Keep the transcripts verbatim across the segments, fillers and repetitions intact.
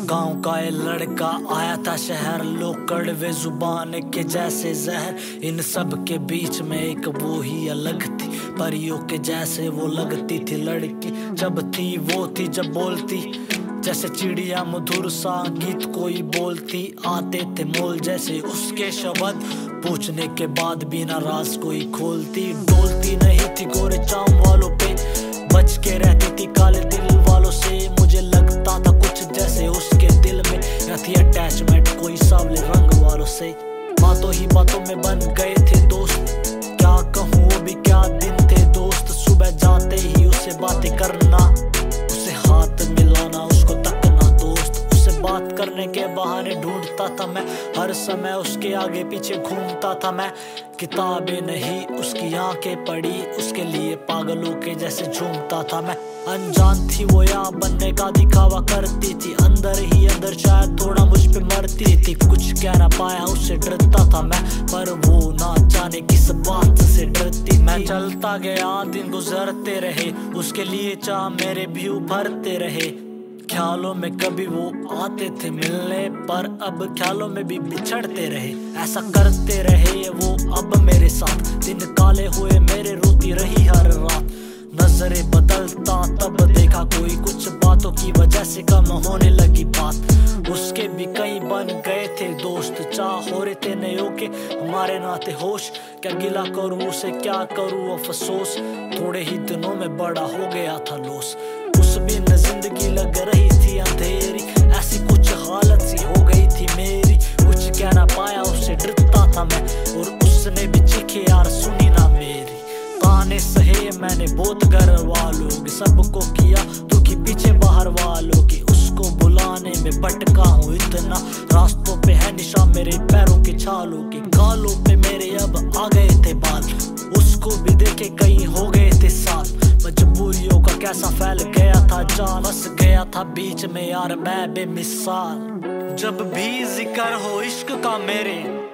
गांव का ये लड़का आया था शहर, लोग कड़वे जुबान के जैसे जहर। इन सब के बीच में एक वो ही अलग थी, परियों के जैसे वो लगती थी लड़की। जब थी वो थी जब बोलती, जैसे चिड़िया मधुर सा गीत कोई बोलती। आते थे मोल जैसे उसके शब्द, पूछने के बाद बिना राज कोई खोलती। डोलती नहीं थी गोरे चाम वालों पे, बच के रहती थी काले दिल वालों से। मुझे लगता था कुछ जैसे उसके दिल में न थी अटैचमेंट कोई सांवले रंग वालों से। बातों ही बातों में बन गए थे दोस्त, क्या कहूँ वो भी क्या दिन थे दोस्त। सुबह जाते ही उससे बातें करना, उसे हाथ मिलाना, उसको तकना दोस्त। उससे बात करने के बहाने ढूंढता था मैं, हर समय उसके आगे पीछे घूमता था मैं। किताबें नहीं उसकी आंखें पड़ी, उसके लिए पागलों के जैसे झूमता था मैं। अनजान थी वो या बनने का दिखावा करती थी, अंदर ही अंदर शायद थोड़ा मुझ पे मरती थी। कुछ कह ना पाया उससे डरता था मैं, पर वो ना जाने किस बात से डरती। मैं चलता गया दिन गुजरते रहे, उसके लिए चाह मेरे भी उभरते रहे। ख्यालों में कभी वो आते थे मिलने, पर अब ख्यालों में भी बिछड़ते रहे। ऐसा करते रहे वो अब मेरे साथ, दिन काले हुए मेरे रोती रही हर रात। नजरें बदलता तब देखा कोई, कुछ बातों की वजह से कम होने लगी बात। उसके भी कई बन गए थे दोस्त, चाह हो रहे थे नयों के हमारे नाते होश। क्या गिला करूँ उसे क्या करूँ अफसोस, थोड़े ही दिनों में बड़ा हो गया था लोस। उस बिन जिंदगी लग रही थी अंधेरी, ऐसी कुछ हालत सी हो गई थी मेरी। कुछ कह ना पाया उससे डरता था मैं, और उसने भी चीखे यार सुनी ना मेरी। ताने सहे मैंने बहुत घर वालों के, सबको किया दुखी पीछे बाहर वालों के। उसको बुलाने में भटका हूँ इतना, रास्तों पे है निशान मेरे पैरों के छालों के। गालों पे मेरे अब आ गए थे बाल, उसको भी देखे कहीं हो गए थे साथ। मजबूरियों का कैसा फैल गया था जान, फंस गया था बीच में यार मैं बेमिसाल। जब भी जिक्र हो इश्क का मेरे,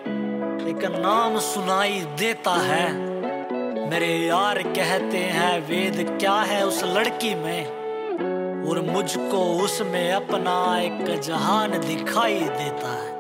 एक नाम सुनाई देता है। मेरे यार कहते हैं वेद क्या है उस लड़की में, और मुझको उसमें अपना एक जहान दिखाई देता है।